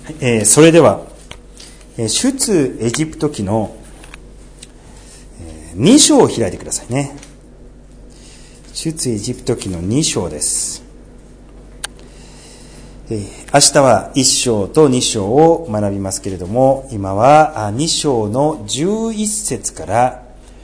それでは出エジプト記の2章を開いてくださいね。出エジプト記の2章です。明日は1章と2章を学びますけれども、今は2章の11節から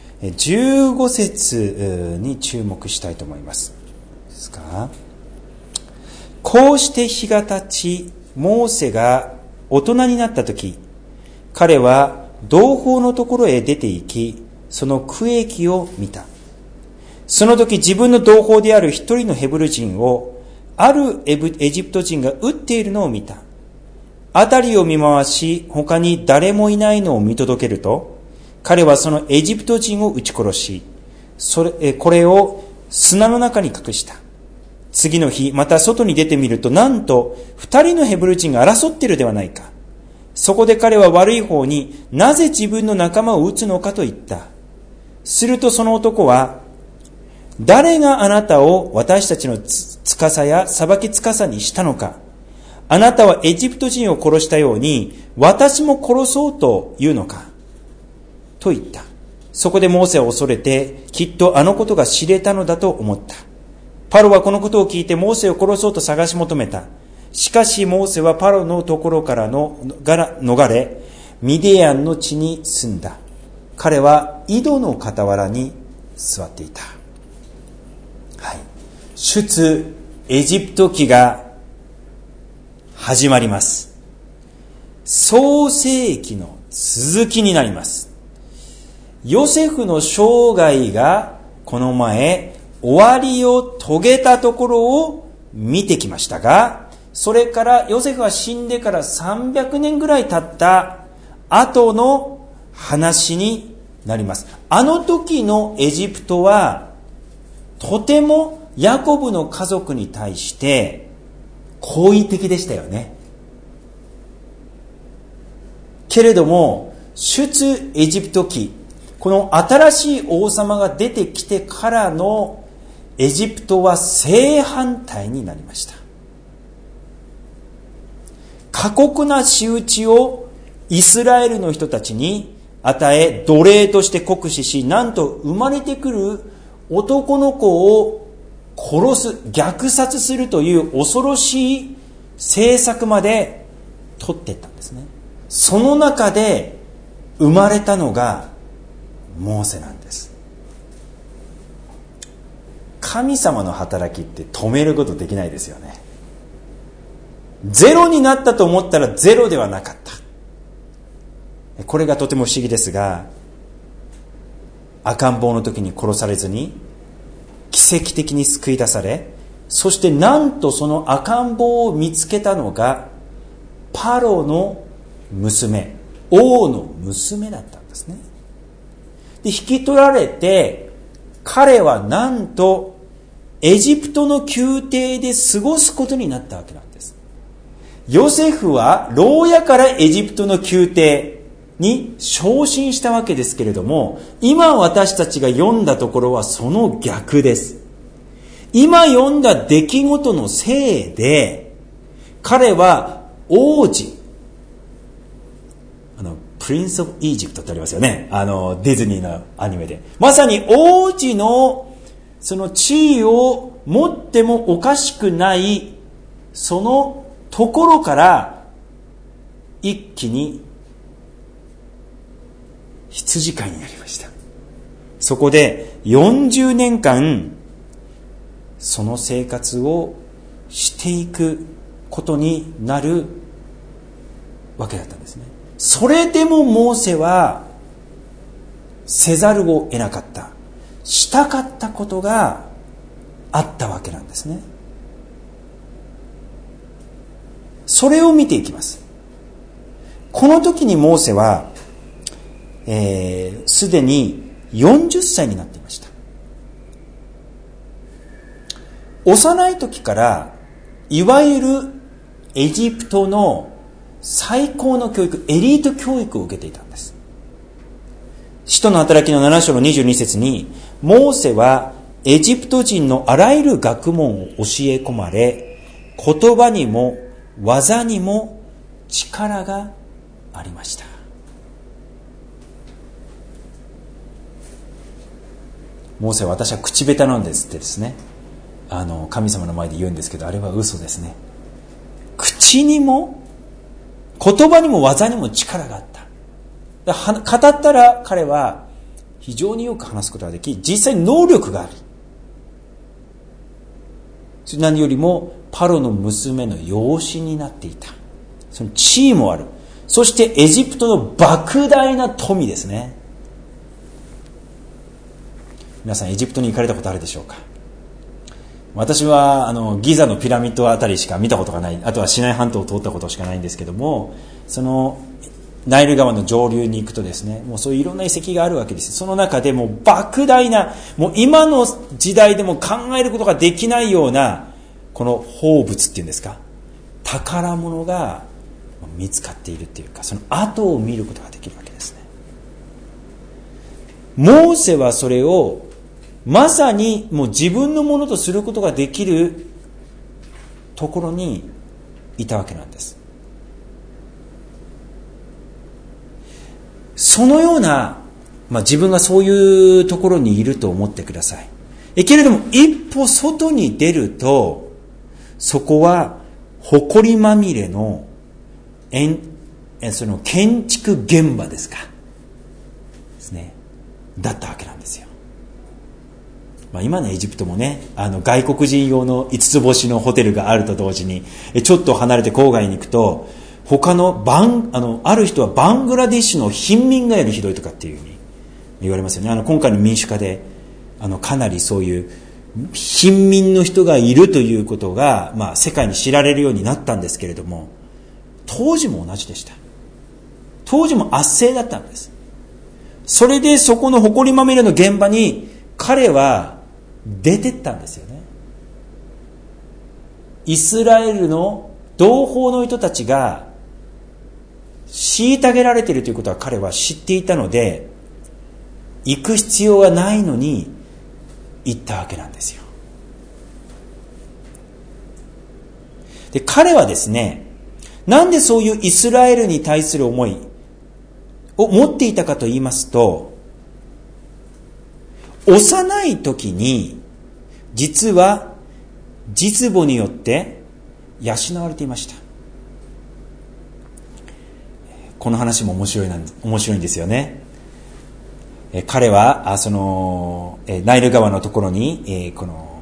15節に注目したいと思います。ですか？こうして日が経ち、モーセが大人になったとき、彼は同胞のところへ出て行き、その区域を見た。その時自分の同胞である一人のヘブル人を、あるエジプト人が撃っているのを見た。辺りを見回し、他に誰もいないのを見届けると、彼はそのエジプト人を撃ち殺し、これを砂の中に隠した。次の日、また外に出てみると、なんと二人のヘブル人が争っているではないか。そこで彼は悪い方に、なぜ自分の仲間を撃つのかと言った。するとその男は、誰があなたを私たちの司や裁き司にしたのか。あなたはエジプト人を殺したように、私も殺そうというのか。と言った。そこでモーセは恐れて、きっとあのことが知れたのだと思った。パロはこのことを聞いてモーセを殺そうと探し求めた。しかしモーセはパロのところから逃れ、ミディアンの地に住んだ。彼は井戸の傍らに座っていた。はい。出エジプト記が始まります。創世記の続きになります。ヨセフの生涯がこの前終わりを遂げたところを見てきましたが、それからヨセフが死んでから300年ぐらい経った後の話になります。あの時のエジプトはとてもヤコブの家族に対して好意的でしたよね。けれども出エジプト記、この新しい王様が出てきてからのエジプトは正反対になりました。過酷な仕打ちをイスラエルの人たちに与え、奴隷として酷使し、なんと生まれてくる男の子を殺す、虐殺するという恐ろしい政策まで取っていったんですね。その中で生まれたのがモーセなんです。神様の働きって止めることできないですよね。ゼロになったと思ったらゼロではなかった。これがとても不思議ですが、赤ん坊の時に殺されずに奇跡的に救い出され、そしてなんとその赤ん坊を見つけたのがパロの娘、王の娘だったんですね。で、引き取られて、彼はなんとエジプトの宮廷で過ごすことになったわけなんです。ヨセフは牢屋からエジプトの宮廷に昇進したわけですけれども、今私たちが読んだところはその逆です。今読んだ出来事のせいで、彼は王子、プリンス・オブ・イージプトってありますよね。ディズニーのアニメで。まさに王子のその地位を持ってもおかしくない、そのところから一気に羊飼いになりました。そこで40年間その生活をしていくことになるわけだったんですね。それでもモーセはせざるを得なかった、したかったことがあったわけなんですね。それを見ていきます。この時にモーセはすでに40歳になっていました。幼い時からいわゆるエジプトの最高の教育、エリート教育を受けていたんです。使徒の働きの7章の22節に、モーセはエジプト人のあらゆる学問を教え込まれ、言葉にも技にも力がありました。モーセは私は口下手なんですってですね、神様の前で言うんですけど、あれは嘘ですね。口にも言葉にも技にも力があった。語ったら彼は非常によく話すことができ、実際に能力がある。何よりもパロの娘の養子になっていた。その地位もある。そしてエジプトの莫大な富ですね。皆さんエジプトに行かれたことあるでしょうか。私はギザのピラミッドあたりしか見たことがない。あとはシナイ半島を通ったことしかないんですけども、そのナイル川の上流に行くとですね、もうそういういろんな遺跡があるわけです。その中でもう莫大な、もう今の時代でも考えることができないようなこの宝物っていうんですか、宝物が見つかっているっていうか、その跡を見ることができるわけですね。モーセはそれをまさにもう自分のものとすることができるところにいたわけなんです。そのような、自分がそういうところにいると思ってください。けれども一歩外に出ると、そこは埃まみれのその建築現場ですかですね、だったわけなんですよ。今のエジプトもね、外国人用の5つ星のホテルがあると同時に、ちょっと離れて郊外に行くと、他のある人はバングラデシュの貧民がよりひどいとかっていうふうに言われますよね。今回の民主化でかなりそういう貧民の人がいるということが、世界に知られるようになったんですけれども、当時も同じでした。当時も圧政だったんです。それでそこの埃まみれの現場に彼は出てったんですよね。イスラエルの同胞の人たちが虐げられているということは彼は知っていたので、行く必要がないのに行ったわけなんですよ。で、彼はですね、なんでそういうイスラエルに対する思いを持っていたかと言いますと、幼い時に実は実母によって養われていました。この話も面白いんですよね。彼はそのナイル川のところにこの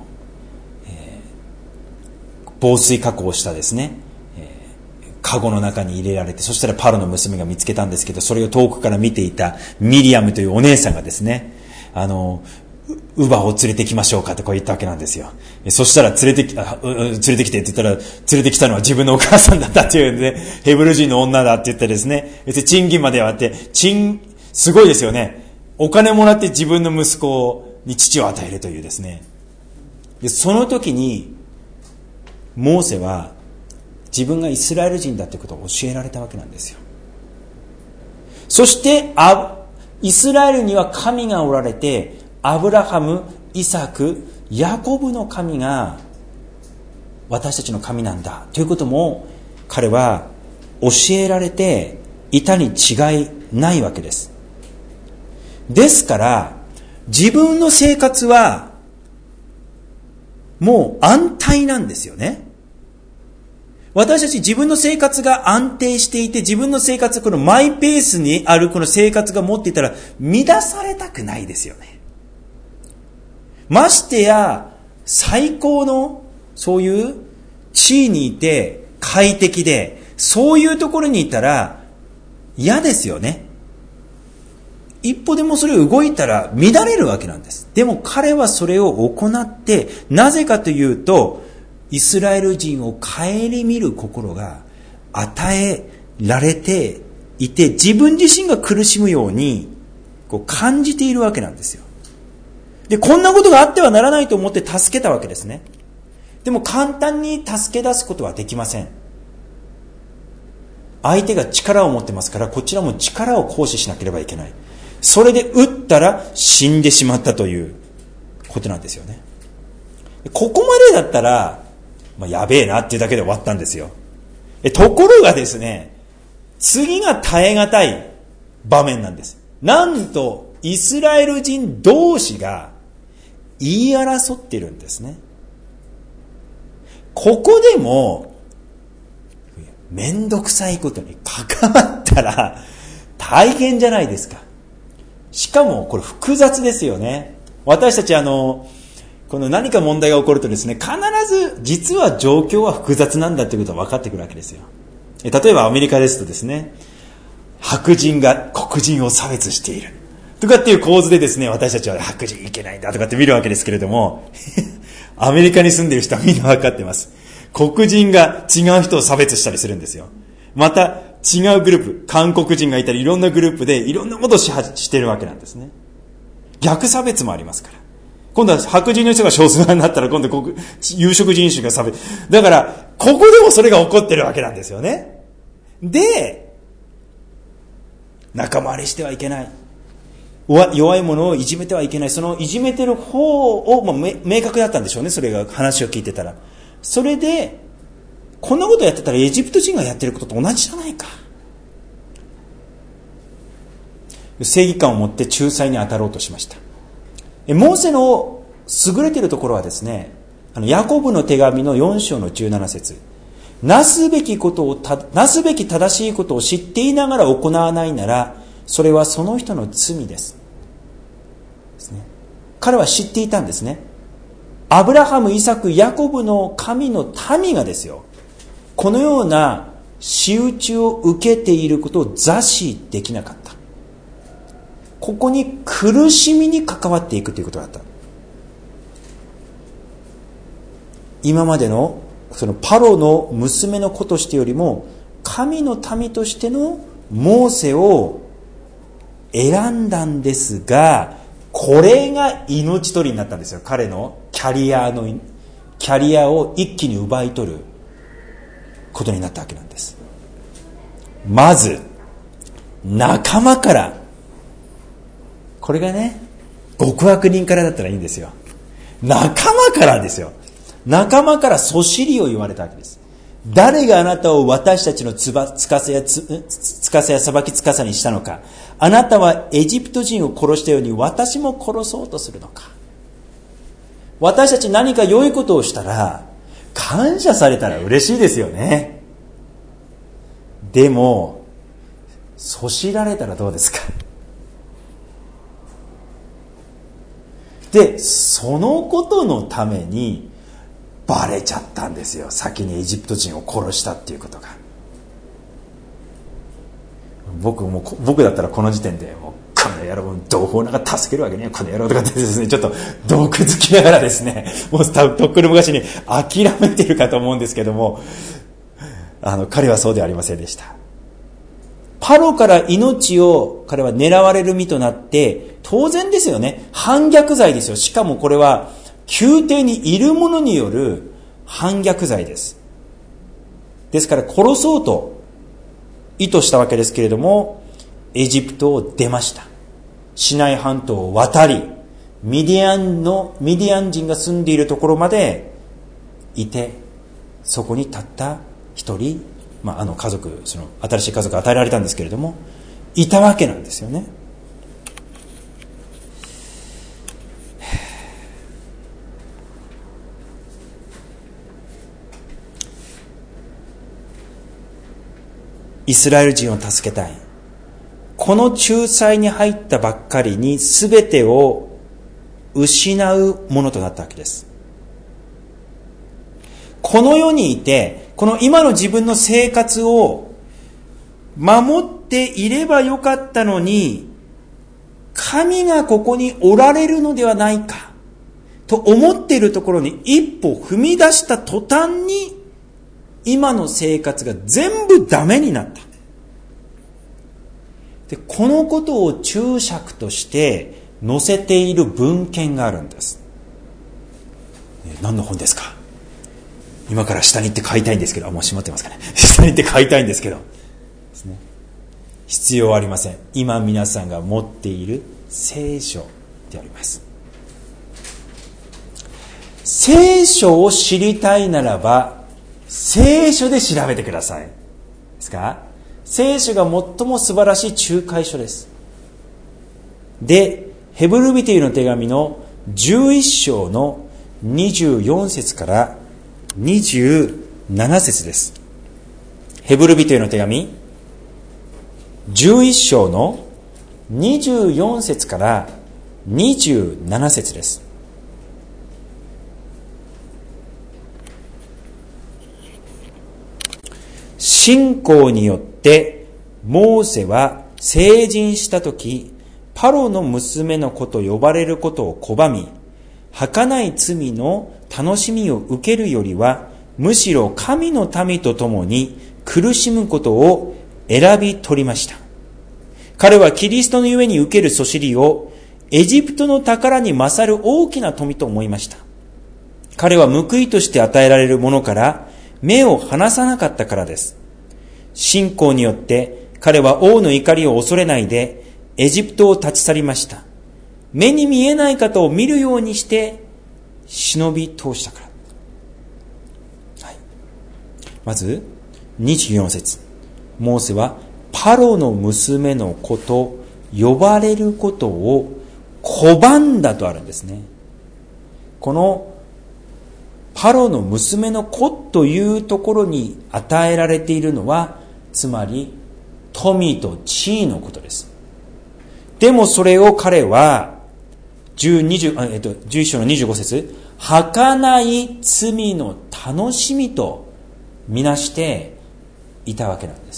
防水加工をしたですねカゴの中に入れられて、そしたらパロの娘が見つけたんですけど、それを遠くから見ていたミリアムというお姉さんがですね、乳母を連れてきましょうかとこう言ったわけなんですよ。そしたら連れてきてって言ったら、連れてきたのは自分のお母さんだったっていうんで、ヘブル人の女だって言ってですね、賃金まではあって、すごいですよね。お金もらって自分の息子に父を与えるというですね。で、その時に、モーセは自分がイスラエル人だということを教えられたわけなんですよ。そして、イスラエルには神がおられて、アブラハム、イサク、ヤコブの神が私たちの神なんだということも彼は教えられていたに違いないわけです。ですから自分の生活はもう安泰なんですよね。私たち自分の生活が安定していて、自分の生活、このマイペースにあるこの生活が持っていたら乱されたくないですよね。ましてや最高のそういう地位にいて快適で、そういうところにいたら嫌ですよね。一歩でもそれを動いたら乱れるわけなんです。でも彼はそれを行って、なぜかというとイスラエル人を顧みる心が与えられていて、自分自身が苦しむように感じているわけなんですよ。で、こんなことがあってはならないと思って助けたわけですね。でも簡単に助け出すことはできません。相手が力を持ってますから、こちらも力を行使しなければいけない。それで撃ったら死んでしまったということなんですよね。ここまでだったら、やべえなっていうだけで終わったんですよ。ところがですね、 次が耐え難い場面なんです。なんとイスラエル人同士が言い争っているんですね。ここでもめんどくさいことに関わったら大変じゃないですか。しかもこれ複雑ですよね。私たちこの何か問題が起こるとですね、必ず実は状況は複雑なんだということが分かってくるわけですよ。例えばアメリカですとですね、白人が黒人を差別しているとかっていう構図でですね、私たちは白人いけないんだとかって見るわけですけれどもアメリカに住んでいる人はみんな分かってます。黒人が違う人を差別したりするんですよ。また違うグループ、韓国人がいたりいろんなグループでいろんなことをしているわけなんですね。逆差別もありますから。今度は白人の人が少数派になったら今度有色人種が差別。だからここでもそれが起こってるわけなんですよね。で、仲間割れしてはいけない。弱い者をいじめてはいけない。そのいじめてる方を、明確だったんでしょうね。それが話を聞いてたら。それで、こんなことやってたらエジプト人がやってることと同じじゃないか。正義感を持って仲裁に当たろうとしました。モーセの優れているところはですね、ヤコブの手紙の4章の17節。なすべき正しいことを知っていながら行わないなら、それはその人の罪です。彼は知っていたんですね。アブラハム、イサク、ヤコブの神の民がですよ、このような仕打ちを受けていることを座視できなかった。ここに苦しみに関わっていくということだった。今までのそのパロの娘の子としてよりも神の民としてのモーセを選んだんですが、これが命取りになったんですよ。彼のキャリアを一気に奪い取ることになったわけなんです。まず仲間から、これがね、極悪人からだったらいいんですよ。仲間からですよ。仲間からそしりを言われたわけです。誰があなたを私たちのつかせや裁きつかさにしたのか。あなたはエジプト人を殺したように私も殺そうとするのか。私たち何か良いことをしたら感謝されたら嬉しいですよね。でもそしられたらどうですか。で、そのことのためにバレちゃったんですよ。先にエジプト人を殺したっていうことが。僕だったらこの時点でもうこの野郎、同胞なんか助けるわけねえこの野郎とかってですね、ちょっと毒づきながらですね、もうとっくの昔に諦めているかと思うんですけども、彼はそうではありませんでした。パロから命を彼は狙われる身となって、当然ですよね、反逆罪ですよ。しかもこれは宮廷にいる者による反逆罪です。ですから殺そうと意図したわけですけれども、エジプトを出ました。シナイ半島を渡り、ミディアン人が住んでいるところまでいて、そこにたった一人、家族、その新しい家族が与えられたんですけれども、いたわけなんですよね。イスラエル人を助けたい。この仲裁に入ったばっかりに全てを失うものとなったわけです。この世にいて、この今の自分の生活を守っていればよかったのに、神がここにおられるのではないかと思っているところに一歩踏み出した途端に、今の生活が全部ダメになった。で、このことを注釈として載せている文献があるんです。何の本ですか？今から下に行って買いたいんですけど、もう閉まってますかね。下に行って買いたいんですけどですね。必要ありません。今皆さんが持っている聖書であります。聖書を知りたいならば聖書で調べてください。ですか？ 聖書が最も素晴らしい仲介書です。で、ヘブル人への手紙の11章の24節から27節です。ヘブル人への手紙11章の24節から27節です。信仰によってモーセは成人したとき、パロの娘の子と呼ばれることを拒み、儚い罪の楽しみを受けるよりは、むしろ神の民と共に苦しむことを選び取りました。彼はキリストのゆえに受けるそしりをエジプトの宝に勝る大きな富と思いました。彼は報いとして与えられるものから目を離さなかったからです。信仰によって彼は王の怒りを恐れないでエジプトを立ち去りました。目に見えない方を見るようにして忍び通したから。はい、まず24節。モーセはパロの娘の子と呼ばれることを拒んだとあるんですね。このパロの娘の子というところに与えられているのは、つまり富と地位のことです。でもそれを彼は11章の25節、儚い罪の楽しみとみなしていたわけなんです。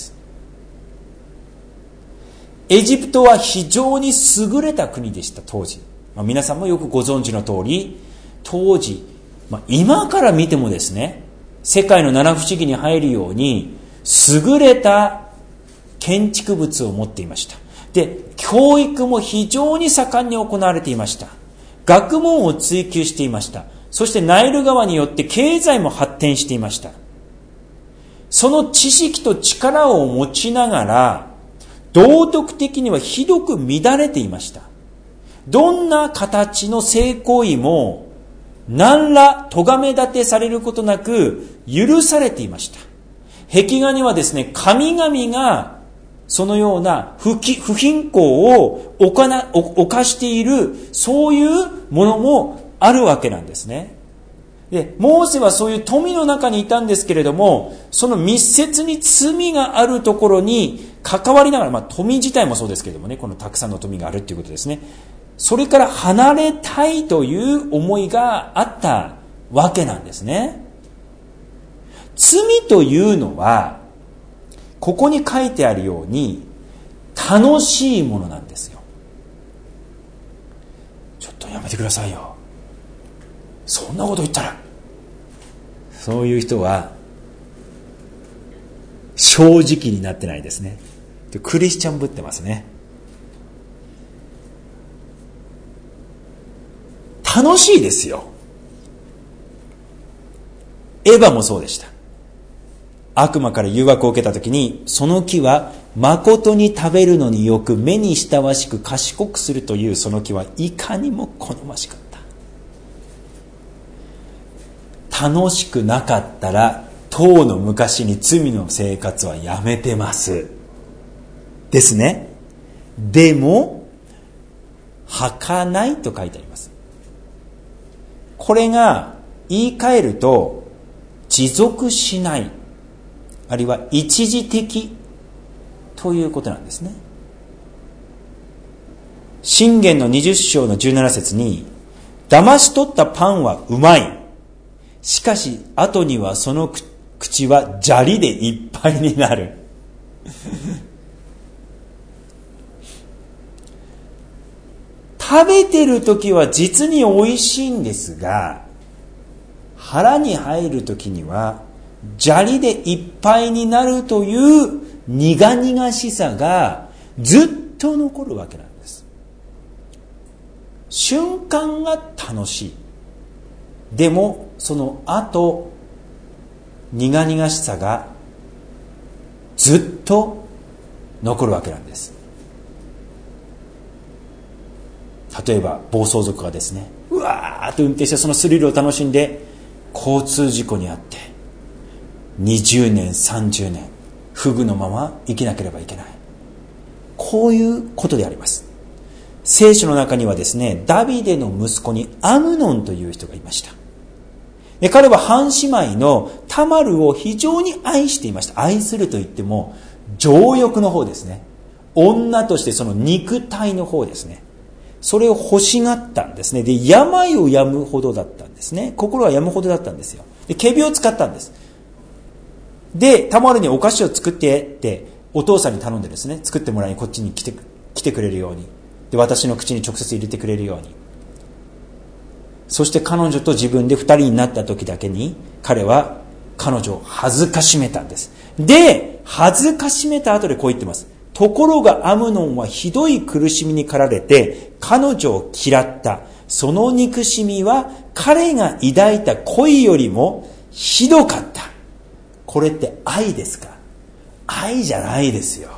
エジプトは非常に優れた国でした、当時。皆さんもよくご存知の通り、当時、今から見てもですね、世界の七不思議に入るように優れた建築物を持っていました。で、教育も非常に盛んに行われていました。学問を追求していました。そしてナイル川によって経済も発展していました。その知識と力を持ちながら、道徳的にはひどく乱れていました。どんな形の性行為も何ら咎め立てされることなく許されていました。壁画にはですね、神々がそのような不貧困を犯している、そういうものもあるわけなんですね。で、モーセはそういう富の中にいたんですけれども、その密接に罪があるところに関わりながら、富自体もそうですけれどもね、このたくさんの富があるということですね。それから離れたいという思いがあったわけなんですね。罪というのは、ここに書いてあるように楽しいものなんですよ。ちょっとやめてくださいよ。そんなこと言ったら。そういう人は正直になってないですね。クリスチャンぶってますね。楽しいですよ。エヴァもそうでした。悪魔から誘惑を受けたときに、その木は誠に食べるのによく、目に親しく賢くするというその木はいかにも好ましかった。楽しくなかったら、当の昔に罪の生活はやめてますですね。でも儚いと書いてあります。これが言い換えると持続しない、あるいは一時的ということなんですね。箴言の20章の17節に、騙し取ったパンはうまい、しかし後にはその口は砂利でいっぱいになる食べてる時は実に美味しいんですが、腹に入る時には砂利でいっぱいになるという苦々しさがずっと残るわけなんです。瞬間が楽しい。でもその後、苦々しさがずっと残るわけなんです。例えば暴走族がですね、うわーっと運転してそのスリルを楽しんで交通事故にあって20年30年不具のまま生きなければいけない。こういうことであります。聖書の中にはですね、ダビデの息子にアムノンという人がいました。で、彼は半姉妹のタマルを非常に愛していました。愛すると言っても情欲の方ですね。女としてその肉体の方ですね。それを欲しがったんですね。で、病を病むほどだったんですね。心は病むほどだったんですよ。で、仮病を使ったんです。で、タマルにお菓子を作ってってお父さんに頼んでですね、作ってもらいにこっちに来てくれるように。で、私の口に直接入れてくれるように。そして彼女と自分で二人になった時だけに、彼は彼女を恥ずかしめたんです。で、恥ずかしめた後でこう言ってます。ところがアムノンはひどい苦しみに駆られて彼女を嫌った。その憎しみは彼が抱いた恋よりもひどかった。これって愛ですか？愛じゃないですよ。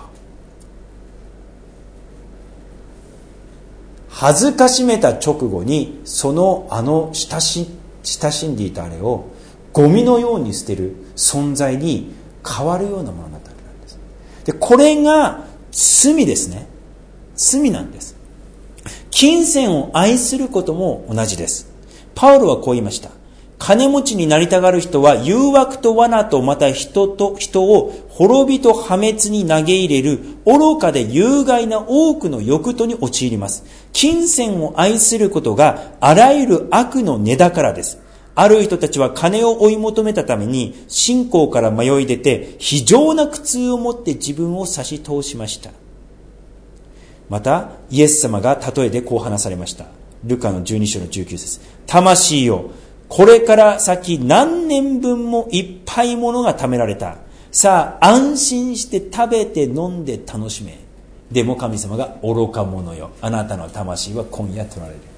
恥ずかしめた直後に親しんでいたあれをゴミのように捨てる存在に変わるようなものになったわけなんです。で、これが罪ですね。罪なんです。金銭を愛することも同じです。パウロはこう言いました。金持ちになりたがる人は誘惑と罠とまた人を滅びと破滅に投げ入れる愚かで有害な多くの欲途に陥ります。金銭を愛することがあらゆる悪の根だからです。ある人たちは金を追い求めたために信仰から迷い出て非常な苦痛を持って自分を差し通しました。またイエス様が例えでこう話されました。ルカの12章の19節。魂よ、これから先何年分もいっぱいものが貯められた。さあ安心して食べて飲んで楽しめ。でも神様が愚か者よ、あなたの魂は今夜取られる。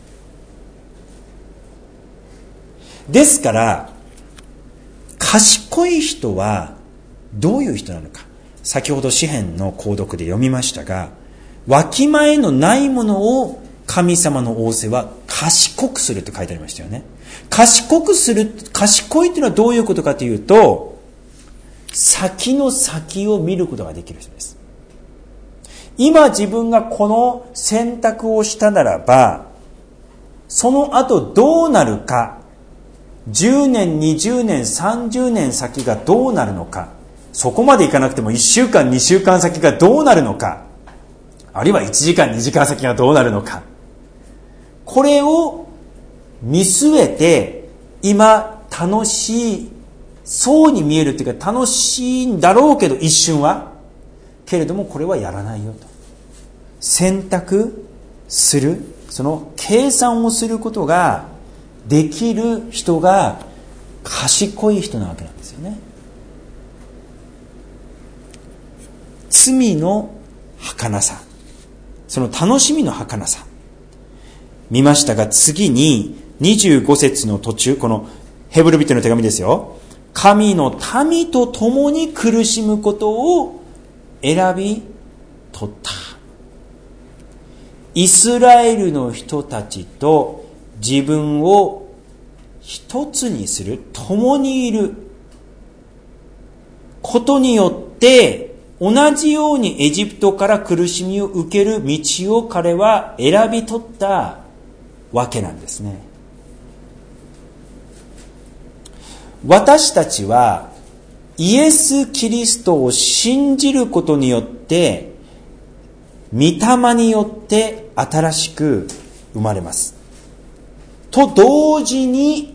ですから賢い人はどういう人なのか、先ほど詩編の購読で読みましたが、わきまえのないものを神様の仰せは賢くすると書いてありましたよね。賢いというのはどういうことかというと、先の先を見ることができる人です。今自分がこの選択をしたならば、その後どうなるか、10年、20年、30年先がどうなるのか、そこまでいかなくても1週間、2週間先がどうなるのか、あるいは1時間、2時間先がどうなるのか、これを見据えて、今楽しそうに見えるというか、楽しいんだろうけど一瞬は、けれどもこれはやらないよと選択する、その計算をすることができる人が賢い人なわけなんですよね。罪の儚さ、その楽しみの儚さ見ましたが、次に25節の途中、このヘブル人の手紙ですよ。神の民と共に苦しむことを選び取った。イスラエルの人たちと自分を一つにする、共にいることによって同じようにエジプトから苦しみを受ける道を彼は選び取ったわけなんですね。私たちはイエス・キリストを信じることによって、御霊によって新しく生まれます。と同時に、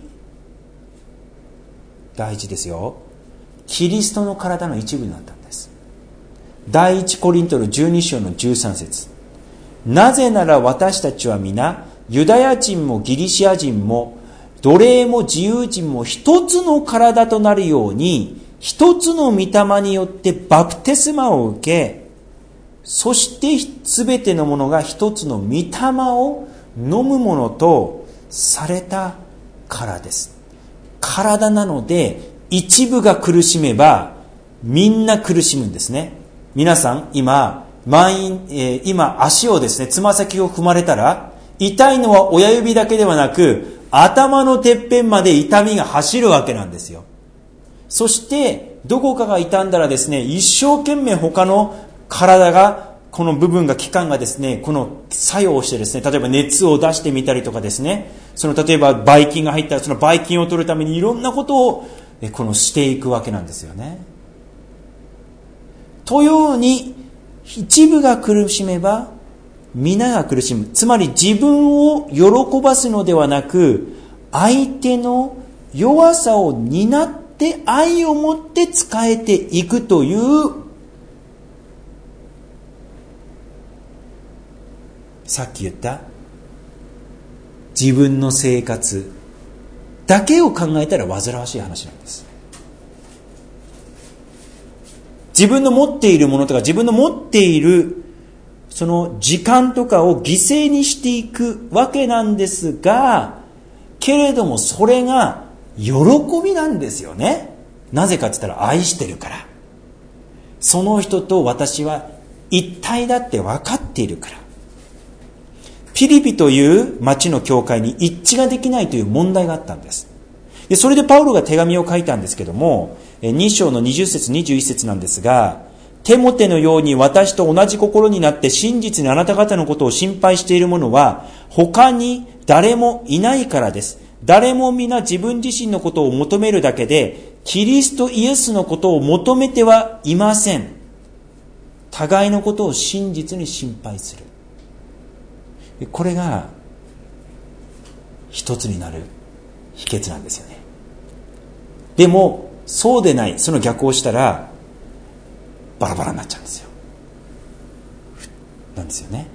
大事ですよ、キリストの体の一部になったんです。第一コリントの12章の13節。なぜなら私たちは皆、ユダヤ人もギリシア人も奴隷も自由人も一つの体となるように、一つの御霊によってバプテスマを受け、そしてすべてのものが一つの御霊を飲むものとされたからです。体なので一部が苦しめばみんな苦しむんですね。皆さん今足をですね、つま先を踏まれたら、痛いのは親指だけではなく頭のてっぺんまで痛みが走るわけなんですよ。そしてどこかが傷んだらですね、一生懸命他の体が、この部分が、器官がですね、この作用をしてですね、例えば熱を出してみたりとかですね、例えばばい菌が入ったらそのばい菌を取るためにいろんなことをしていくわけなんですよね。というように、一部が苦しめば皆が苦しむ。つまり自分を喜ばすのではなく、相手の弱さを担って愛を持って仕えていくという、さっき言った自分の生活だけを考えたら煩わしい話なんです。自分の持っているものとか、自分の持っているその時間とかを犠牲にしていくわけなんですが、けれどもそれが喜びなんですよね。なぜかって言ったら愛してるから。その人と私は一体だって分かっているから。ピリピという町の教会に一致ができないという問題があったんです。で、それでパウロが手紙を書いたんですけども、2章の20節21節なんですが、テモテのように私と同じ心になって真実にあなた方のことを心配している者は他に誰もいないからです。誰も皆自分自身のことを求めるだけで、キリストイエスのことを求めてはいません。互いのことを真実に心配する。これが一つになる秘訣なんですよね。でもそうでない、その逆をしたらバラバラになっちゃうんですよ。なんですよね。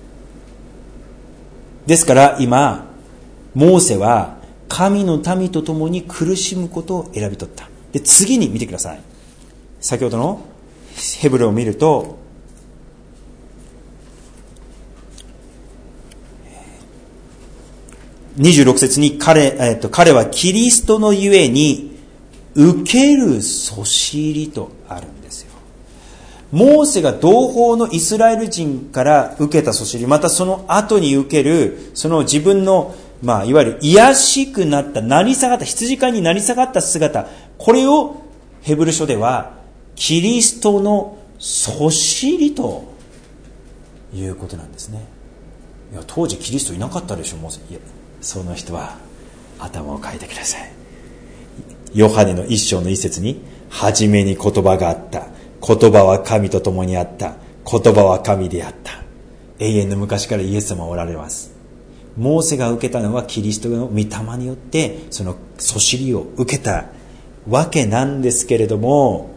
ですから今モーセは神の民と共に苦しむことを選び取った。で、次に見てください。先ほどのヘブルを見ると、26節に彼はキリストのゆえに受けるそしりとあるんですよ。モーセが同胞のイスラエル人から受けたそしり、またその後に受けるその自分のいわゆる卑しくなった成り下がった羊飼いになり下がった姿、これをヘブル書ではキリストのそしりということなんですね。いや、当時キリストいなかったでしょ、モーセ。いや、その人は頭をかいてください。ヨハネの1章の1節に、初めに言葉があった、言葉は神と共にあった、言葉は神であった。永遠の昔からイエス様はおられます。モーセが受けたのはキリストの御霊によってそのそしりを受けたわけなんですけれども、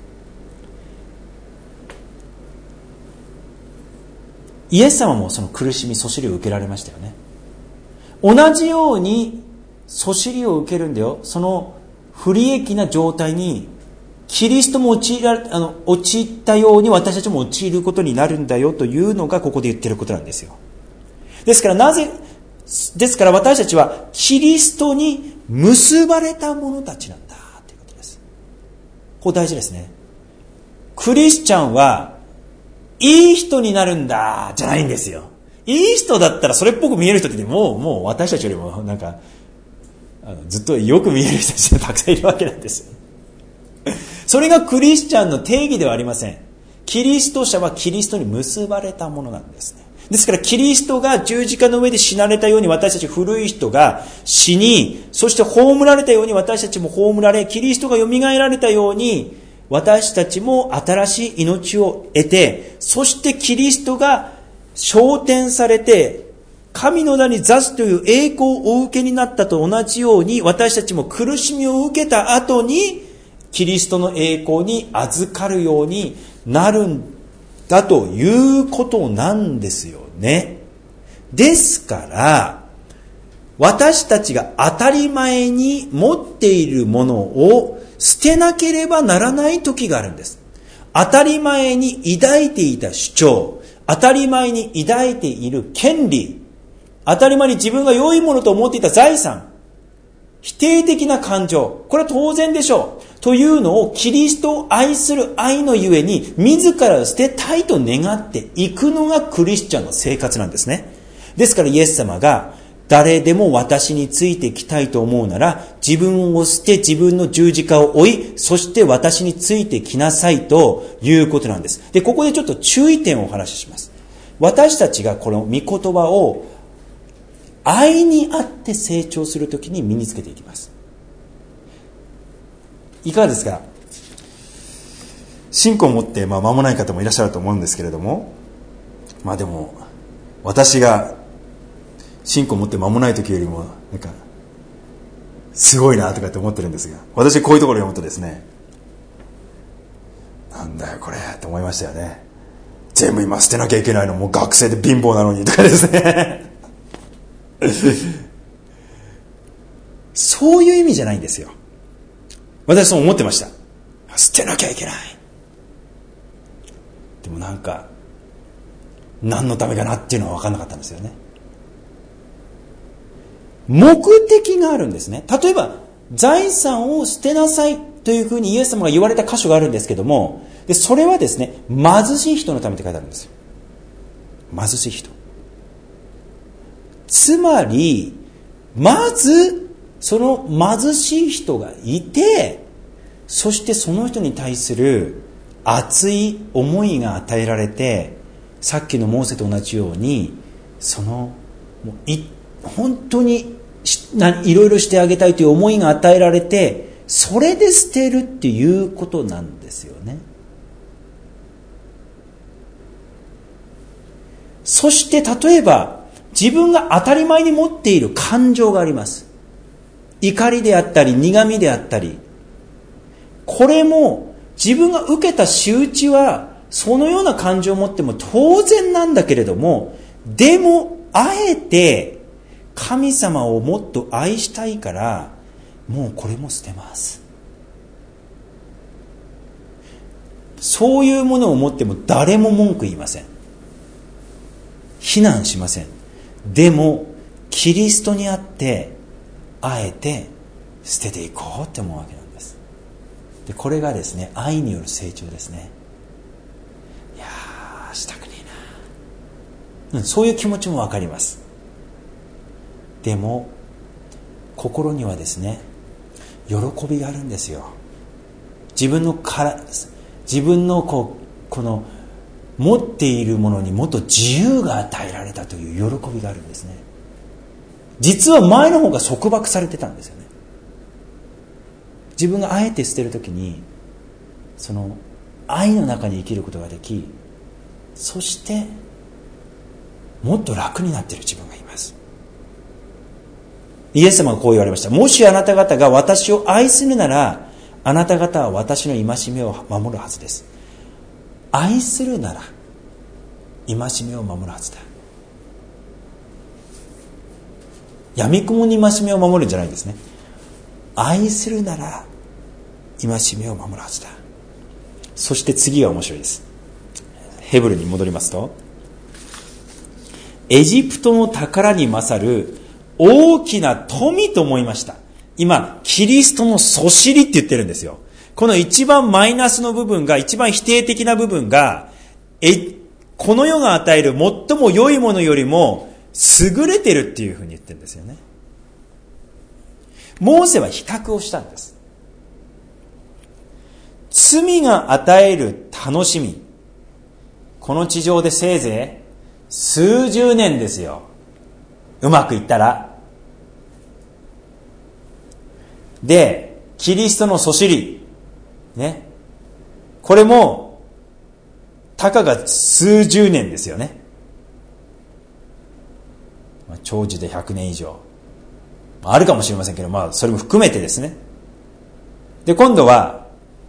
イエス様もその苦しみ、そしりを受けられましたよね。同じようにそしりを受けるんだよ。その不利益な状態にキリストも陥ったように私たちも陥ることになるんだよというのがここで言ってることなんですよ。ですから私たちはキリストに結ばれた者たちなんだということです。ここ大事ですね。クリスチャンはいい人になるんだじゃないんですよ。いい人だったらそれっぽく見える人ってもう私たちよりもずっとよく見える人たちがたくさんいるわけなんですよ。それがクリスチャンの定義ではありません。キリスト者はキリストに結ばれたものなんですね。ですからキリストが十字架の上で死なれたように私たち古い人が死に、そして葬られたように私たちも葬られ、キリストが蘇られたように私たちも新しい命を得て、そしてキリストが昇天されて神の名に座すという栄光をお受けになったと同じように、私たちも苦しみを受けた後にキリストの栄光に預かるようになるんだということなんですよね。ですから私たちが当たり前に持っているものを捨てなければならない時があるんです。当たり前に抱いていた主張、当たり前に抱いている権利、当たり前に自分が良いものと思っていた財産、否定的な感情、これは当然でしょうというのをキリストを愛する愛のゆえに自ら捨てたいと願っていくのがクリスチャンの生活なんですね。ですからイエス様が誰でも私についてきたいと思うなら、自分を捨て自分の十字架を追い、そして私についてきなさいということなんです。で、ここでちょっと注意点をお話しします。私たちがこの御言葉を愛にあって成長するときに身につけていきます。いかがですか？信仰を持って間もない方もいらっしゃると思うんですけれども、でも私が信仰を持って間もない時よりもすごいなとかって思ってるんですが、私こういうところを読むとですね、なんだよこれって思いましたよね。全部今捨てなきゃいけないの、もう学生で貧乏なのにとかですねそういう意味じゃないんですよ。私そう思ってました。捨てなきゃいけない。でも何のためかなっていうのは分かんなかったんですよね。目的があるんですね。例えば財産を捨てなさいというふうにイエス様が言われた箇所があるんですけども、でそれはですね、貧しい人のためって書いてあるんですよ。貧しい人。つまりまずその貧しい人がいて、そしてその人に対する熱い思いが与えられて、さっきのモーセと同じように本当にいろいろしてあげたいという思いが与えられて、それで捨てるっていうことなんですよね。そして例えば自分が当たり前に持っている感情があります。怒りであったり苦みであったり、これも自分が受けた仕打ちはそのような感情を持っても当然なんだけれども、でもあえて神様をもっと愛したいから、もうこれも捨てます。そういうものを持っても誰も文句言いません。非難しません。でもキリストにあってあえて捨てていこうって思うわけなんです。でこれがですね、愛による成長ですね。いやーしたくねえな、そういう気持ちもわかります。でも心にはですね、喜びがあるんですよ。自分のこの持っているものにもっと自由が与えられたという喜びがあるんですね。実は前の方が束縛されてたんですよね。自分があえて捨てるときに、その愛の中に生きることができ、そしてもっと楽になっている自分がいます。イエス様がこう言われました。もしあなた方が私を愛するなら、あなた方は私の戒めを守るはずです。愛するなら戒めを守るはずだ。闇雲に戒めを守るんじゃないんですね。愛するなら戒めを守るはずだ。そして次が面白いです。ヘブルに戻りますと、エジプトの宝に勝る大きな富と思いました。今キリストのそしりって言ってるんですよ。この一番マイナスの部分が、一番否定的な部分が、この世が与える最も良いものよりも優れてるっていうふうに言ってるんですよね。モーセは比較をしたんです。罪が与える楽しみ、この地上でせいぜい数十年ですよ。うまくいったら。で、キリストのそしりね、これもたかが数十年ですよね。長寿で100年以上あるかもしれませんけど、それも含めてですね。で、今度は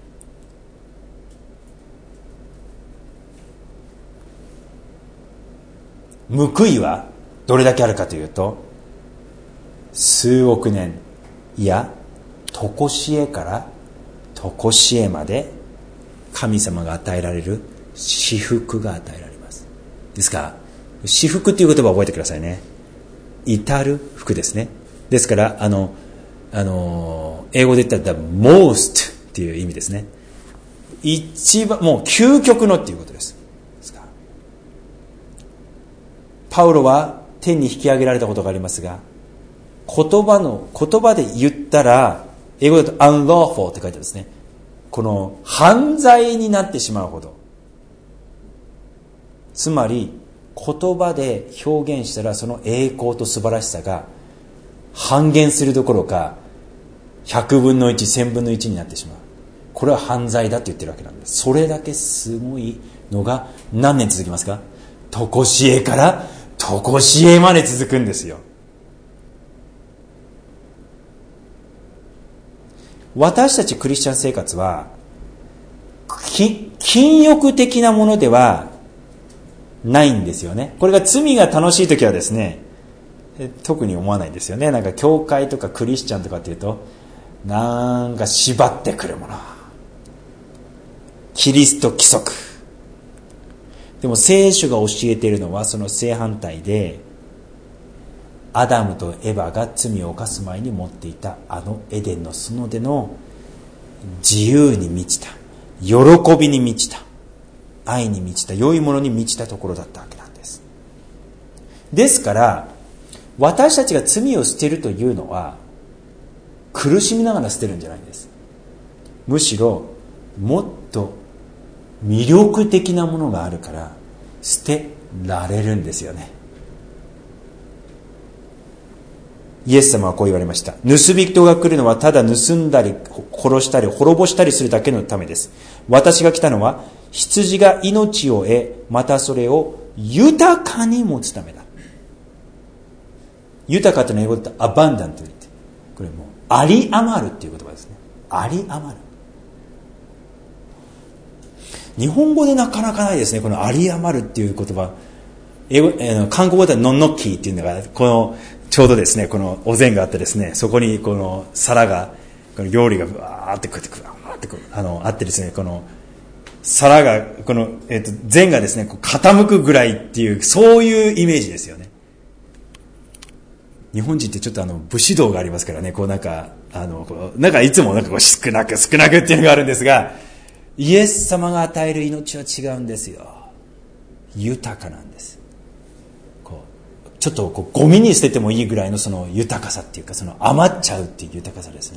報いはどれだけあるかというと、数億年、いや常しえから常しえまで神様が与えられる至福が与えられます。ですから至福っていう言葉を覚えてくださいね。至る福ですね。ですから英語で言ったら most っていう意味ですね。一番もう究極のっていうことです。ですからパウロは天に引き上げられたことがありますが、 言葉で言ったら、英語だと unlawful って書いてあるんですね。この犯罪になってしまうほど。つまり、言葉で表現したらその栄光と素晴らしさが半減するどころか、100分の1、1000分の1になってしまう。これは犯罪だって言ってるわけなんです。それだけすごいのが何年続きますか？とこしえからとこしえまで続くんですよ。私たちクリスチャン生活は禁欲的なものではないんですよね。これが罪が楽しいときはですね、特に思わないんですよね。なんか教会とかクリスチャンとかっていうと、なんか縛ってくるもの、キリスト規則。でも聖書が教えているのはその正反対で、アダムとエヴァが罪を犯す前に持っていたあのエデンの園での自由に満ちた、喜びに満ちた、愛に満ちた、良いものに満ちたところだったわけなんです。ですから私たちが罪を捨てるというのは苦しみながら捨てるんじゃないんです。むしろもっと魅力的なものがあるから捨てられるんですよね。イエス様はこう言われました。盗人が来るのはただ盗んだり殺したり滅ぼしたりするだけのためです。私が来たのは羊が命を得、またそれを豊かに持つためだ。豊かというのは英語だとアバンダントと言って、これもうあり余るっていう言葉ですね。あり余る。日本語でなかなかないですね、このあり余るっていう言葉。韓国語ではノンノッキーっていうのが、このちょうどですね、このお膳があってですね、そこにこの皿が、この料理がわーってこうやってあってですね、この皿が、この、膳がですね、こう傾くぐらいっていう、そういうイメージですよね。日本人ってちょっと武士道がありますからね、こうなんかいつもなんかこう少なくっていうのがあるんですが、イエス様が与える命は違うんですよ。豊かなんです。ちょっとゴミに捨ててもいいぐらいのその豊かさっていうか、その余っちゃうっていう豊かさですね。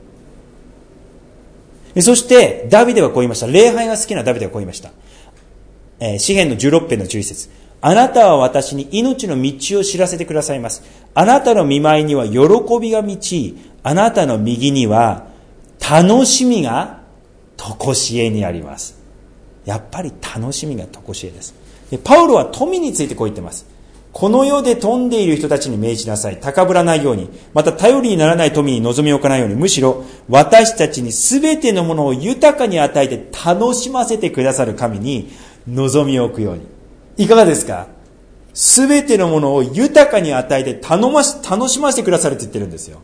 そしてダビデはこう言いました。礼拝が好きなダビデはこう言いました。詩編の16編の11節。あなたは私に命の道を知らせてくださいます。あなたの見舞いには喜びが満ち、あなたの右には楽しみがとこしえにあります。やっぱり楽しみがとこしえです。でパウロは富についてこう言ってます。この世で富んでいる人たちに命じなさい。高ぶらないように、また頼りにならない富に望みを置かないように、むしろ私たちに全てのものを豊かに与えて楽しませてくださる神に望みを置くように。いかがですか？全てのものを豊かに与えて楽しませてくださるって言ってるんですよ。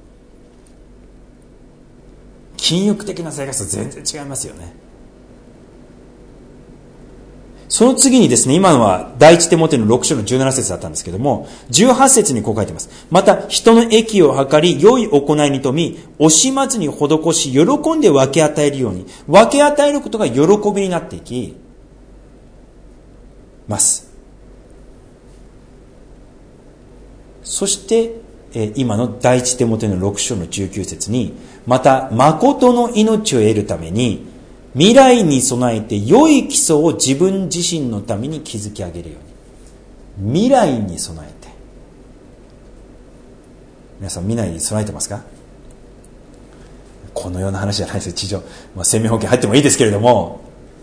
禁欲的な生活と全然違いますよね。その次にですね、今のは第一テモテの6章の17節だったんですけども、18節にこう書いてます。また人の益を図り、良い行いに富み、惜しまずに施し、喜んで分け与えるように、分け与えることが喜びになっていきます。そして今の第一テモテの6章の19節に、また誠の命を得るために未来に備えて良い基礎を自分自身のために築き上げるように。未来に備えて。皆さん未来に備えてますか？このような話じゃないですよ。地上、生命保険入ってもいいですけれども、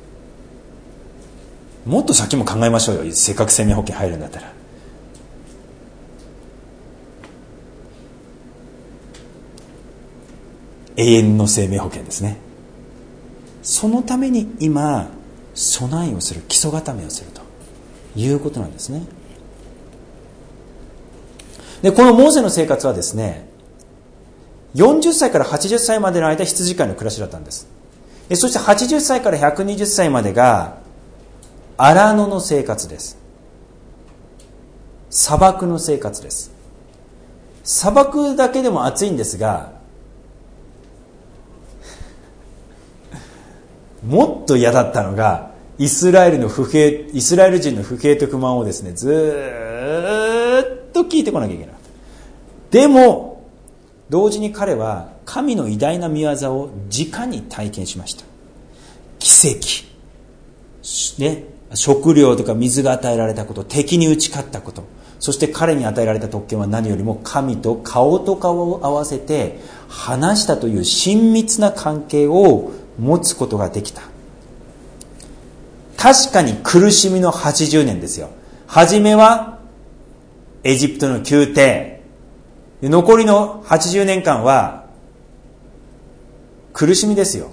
もっと先も考えましょうよ。せっかく生命保険入るんだったら。永遠の生命保険ですね。そのために今備えをする、基礎固めをするということなんですね。でこのモーセの生活はですね、40歳から80歳までの間羊飼いの暮らしだったんです。そして80歳から120歳までが荒野の生活です。砂漠の生活です。砂漠だけでも暑いんですが、もっと嫌だったのがイスラエル人の不平と不満をですね、ずーっと聞いてこなきゃいけない。でも同時に彼は神の偉大な御業を直に体験しました。奇跡、ね、食料とか水が与えられたこと、敵に打ち勝ったこと、そして彼に与えられた特権は何よりも神と顔と顔を合わせて話したという親密な関係を持つことができた。確かに苦しみの80年ですよ。初めはエジプトの宮廷、残りの80年間は苦しみですよ。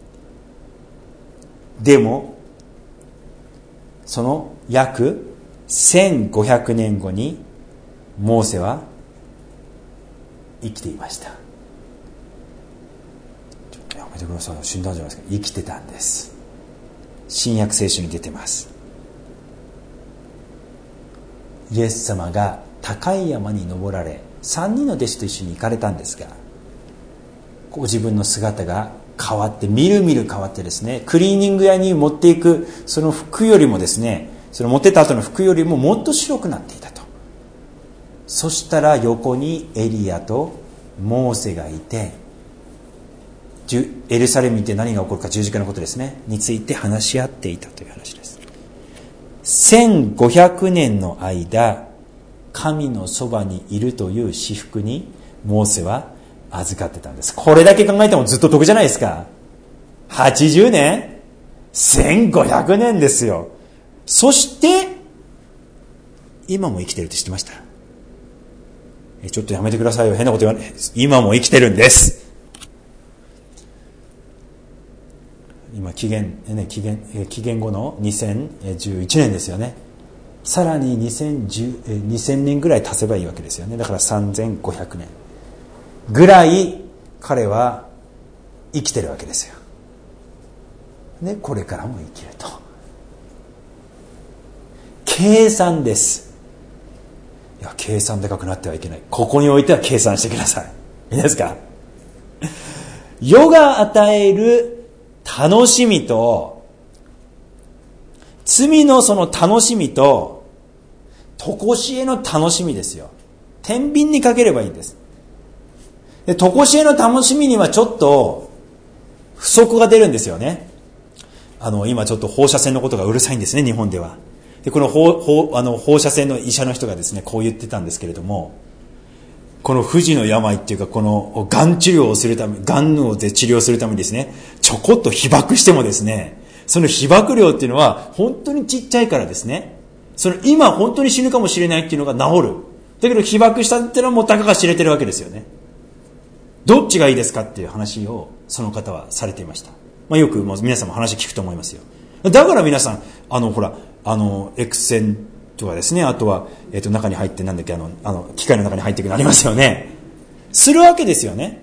でもその約1500年後にモーセは生きていました。ちょっとやめてください。死んだんじゃないですか。生きてたんです。新約聖書に出てます。イエス様が高い山に登られ、3人の弟子と一緒に行かれたんですが、ご自分の姿が変わって、みるみる変わってですね、クリーニング屋に持っていくその服よりもですね、その持ってった後の服よりももっと白くなっていたと。そしたら横にエリアとモーセがいて、エルサレムに行って何が起こるか、十字架のことですねについて話し合っていたという話です。1500年の間神のそばにいるという私服にモーセは預かってたんです。これだけ考えてもずっと得じゃないですか。80年 1500 年ですよ。そして今も生きてるって知ってました？ちょっとやめてくださいよ、変なこと言わない。今も生きてるんです。今紀元後の2011年ですよね。さらに2000年ぐらい経せばいいわけですよね。だから3500年ぐらい彼は生きてるわけですよ。ね、これからも生きると。計算です。いや、計算高くなってはいけない。ここにおいては計算してください。いいですか？世が与える楽しみと、罪のその楽しみと、常しえの楽しみですよ。天秤にかければいいんです。で、常しえの楽しみにはちょっと不足が出るんですよね。今ちょっと放射線のことがうるさいんですね、日本では。で、この放射線の医者の人がですね、こう言ってたんですけれども、この不治の病っていうか、このがん治療をするため、がんを治療するためにですね、ちょこっと被爆してもですね、その被爆量っていうのは本当にちっちゃいからですね、その今本当に死ぬかもしれないっていうのが治る。だけど被爆したっていうのはもうたかが知れてるわけですよね。どっちがいいですかっていう話をその方はされていました。よく皆さんも話聞くと思いますよ。だから皆さん、X 線とかですね、あとは、中に入ってなんだっけ、機械の中に入っていくのありますよね。するわけですよね。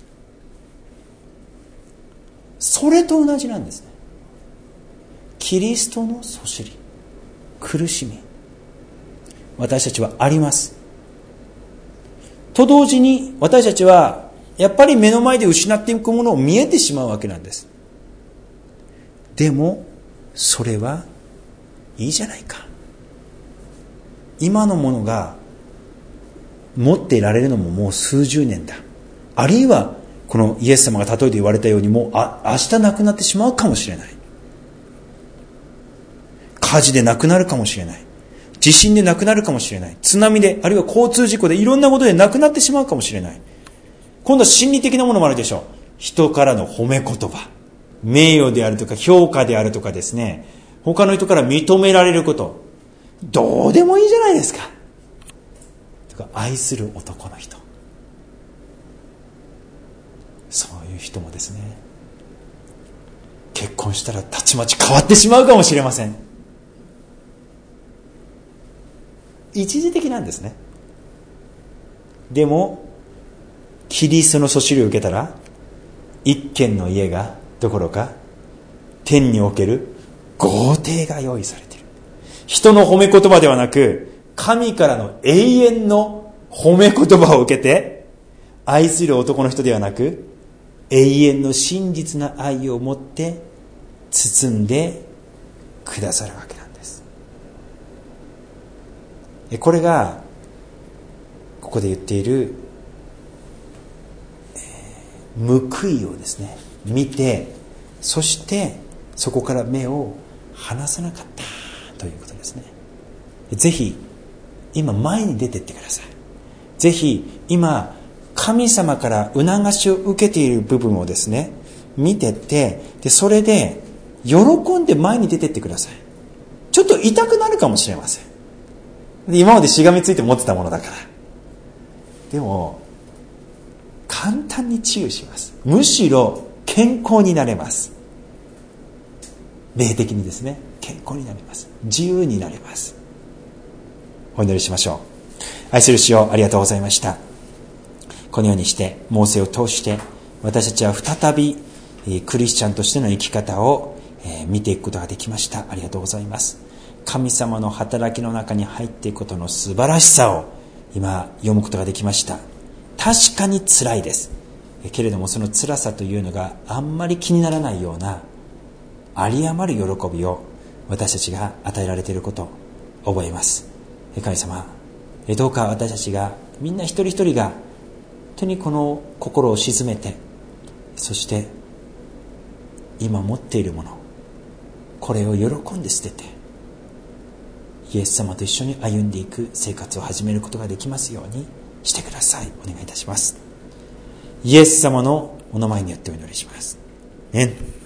それと同じなんですね。キリストのそしり、苦しみ、私たちはあります。と同時に私たちはやっぱり目の前で失っていくものを見えてしまうわけなんです。でもそれはいいじゃないか。今のものが持っていられるのももう数十年だ。あるいはこのイエス様が例えて言われたように、もう明日なくなってしまうかもしれない。火事でなくなるかもしれない。地震でなくなるかもしれない。津波で、あるいは交通事故でいろんなことでなくなってしまうかもしれない。今度は心理的なものもあるでしょう。人からの褒め言葉、名誉であるとか評価であるとかですね、他の人から認められること、どうでもいいじゃないですか。とか、愛する男の人、そういう人もですね、結婚したらたちまち変わってしまうかもしれません。一時的なんですね。でもキリストのそしりを受けたら、一軒の家がどころか天における豪邸が用意されている。人の褒め言葉ではなく、神からの永遠の褒め言葉を受けて、愛する男の人ではなく、永遠の真実な愛を持って包んでくださるわけなんです。これがここで言っている報いをですね見て、そしてそこから目を離さなかったということですね。ぜひ今前に出てってください。ぜひ今神様から促しを受けている部分をですね見てって、でそれで喜んで前に出てってください。ちょっと痛くなるかもしれません。今までしがみついて持ってたものだから。でも簡単に治癒します。むしろ健康になれます。霊的にですね、健康になります。自由になれます。お祈りしましょう。愛する主よ、ありがとうございました。このようにしてモーセを通して私たちは再びクリスチャンとしての生き方を見ていくことができました。ありがとうございます。神様の働きの中に入っていくことの素晴らしさを今読むことができました。確かに辛いです。けれどもその辛さというのがあんまり気にならないような有り余る喜びを私たちが与えられていることを覚えます。神様、どうか私たちがみんな一人一人が本当にこの心を静めて、そして今持っているもの、これを喜んで捨ててイエス様と一緒に歩んでいく生活を始めることができますようにしてください。お願いいたします。イエス様のお名前によってお祈りします。アメン。